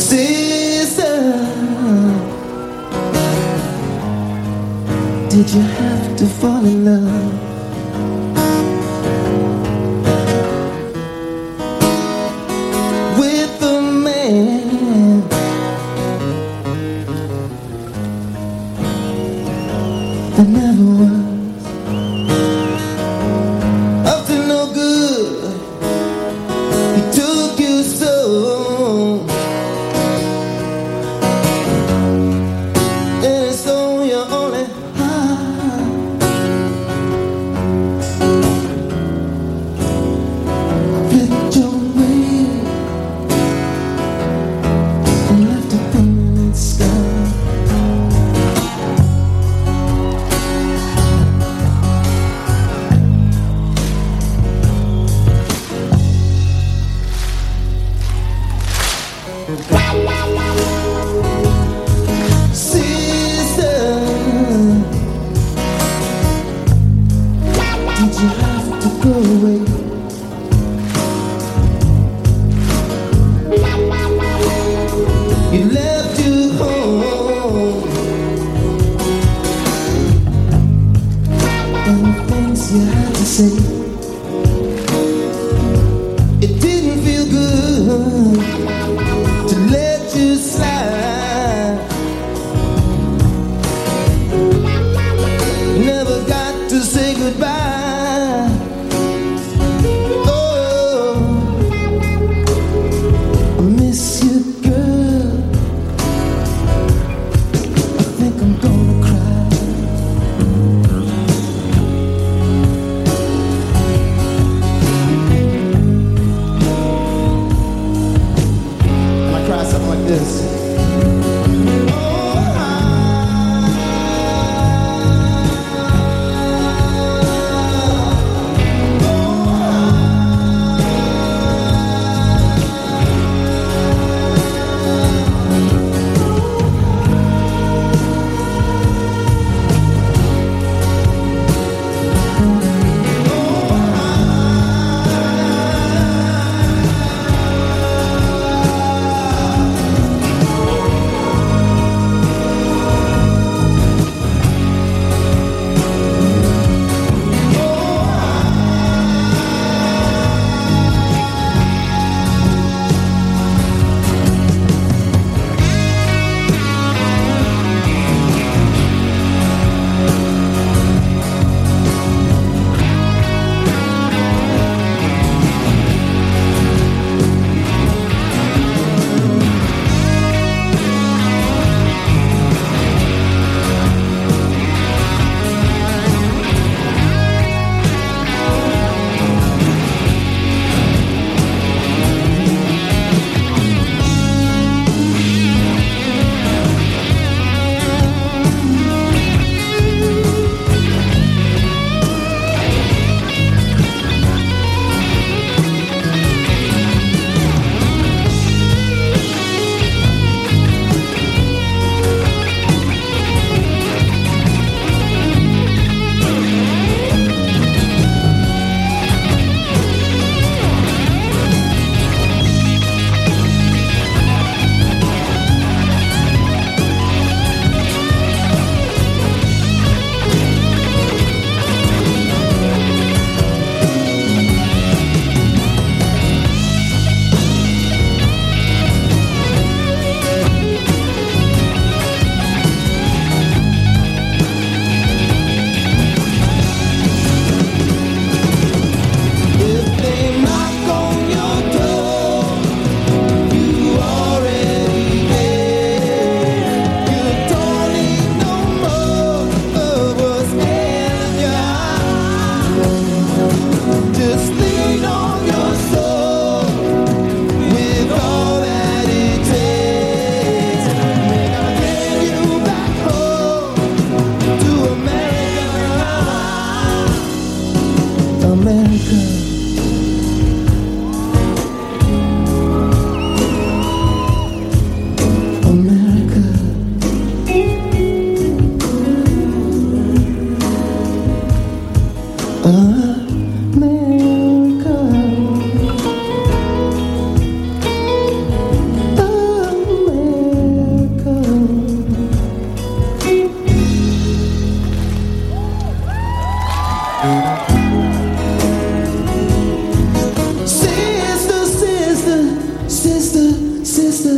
Sister, did you have to fall in love with a man that never was up to no good? He took you so, and it's so your only heart. Flipped your way and left a permanent scar. Sister, did you have to go away? You left your home and the things you had to say, it didn't feel good to let you slide. Never got to say goodbye. Oh, I miss you, girl. I think I'm gonna cry. I cry something like this.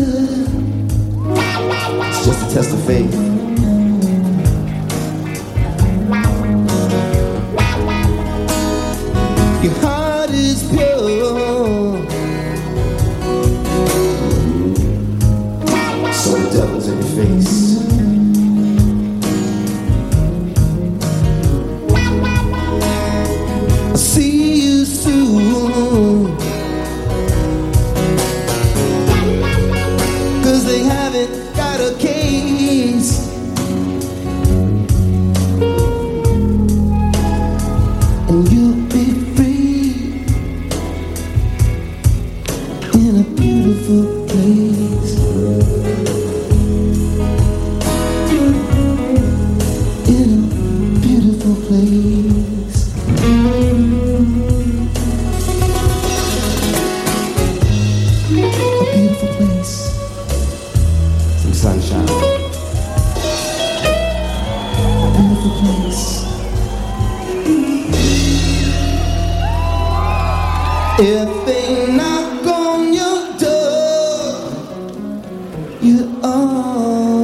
good. It's just a test of faith. Your heart is pure, so the devil's in your face. I'll see you soon, 'cause they haven't got a case. And you'll be free in a beautiful place. In a beautiful place. A beautiful place. Some sunshine. A beautiful place. If they knock on your door, you are